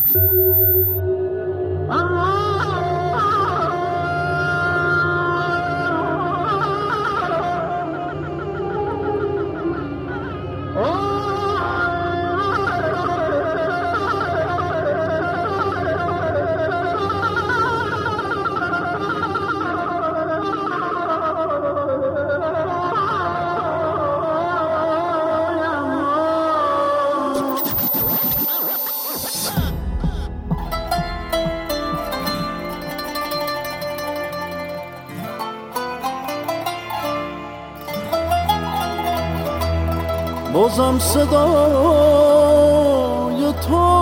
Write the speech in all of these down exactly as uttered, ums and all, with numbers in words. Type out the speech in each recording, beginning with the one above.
بازم صدای تو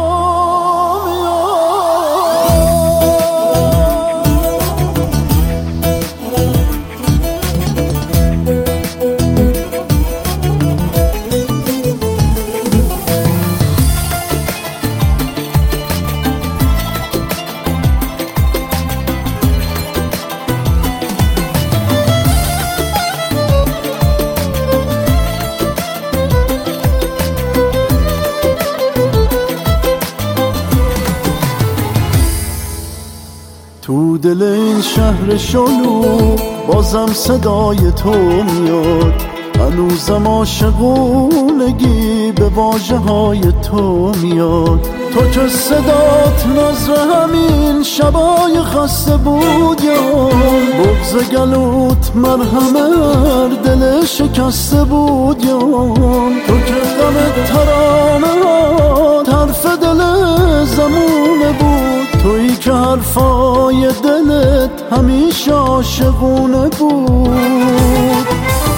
تو دل این شهر شلو بازم صدای تو میاد، هنوزم عاشقونگی به واژه های تو میاد. تو که صدات نظر همین شبای خسته بود یا بغض گلوت مرهم هر دل شکسته بود یا تو که غم ترانه طرف دل زمونه بود، تویی که حرفای دلت همیشه عاشقونه بود.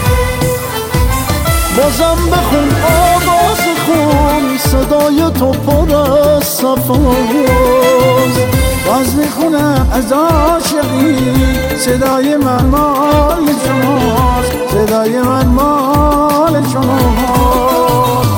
بازم بخون آواز خون صدای تو پر از صفاست، باز میخونم از عاشقی صدای من مال شماست، صدای من مال شماست.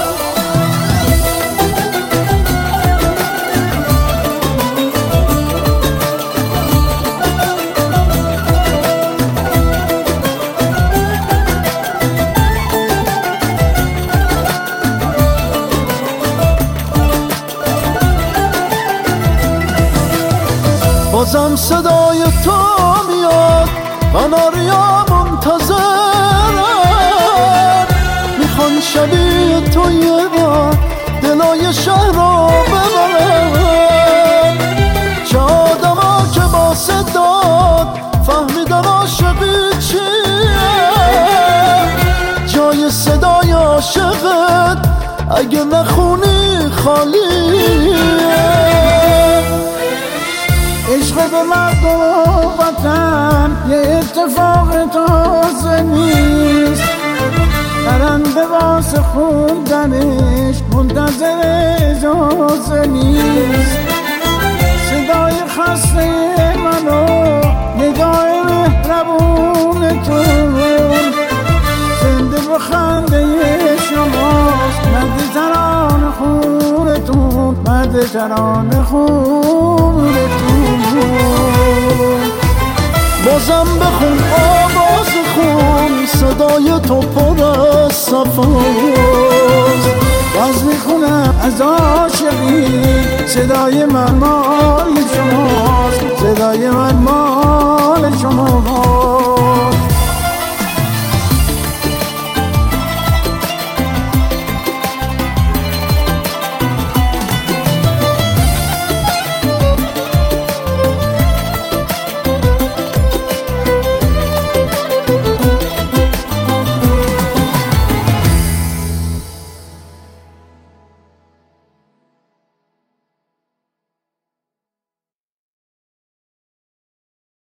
بازم صدای تو میاد، قناریا منتظرن، میخوان شبیه تو یه بار دلای شهر رو ببرن. چه آدما که با صدات فهمیدن عاشقی چیه، جای صدای عاشقت اگه نخونی خالیه. عشق به مرد و وطن یه اتفاق تازه نیست، پرنده واسه خوندنش منتظر اجازه نیست. صدای خسته منو نگاه مهربونتون زنده به خنده شماست، مرد ترانه خونتون، مرد ترانه خونتون. بازم بخون آواز خون صدای تو پر از صفاست، باز میخونم از عاشقی صدای من مال شماست، صدای من مال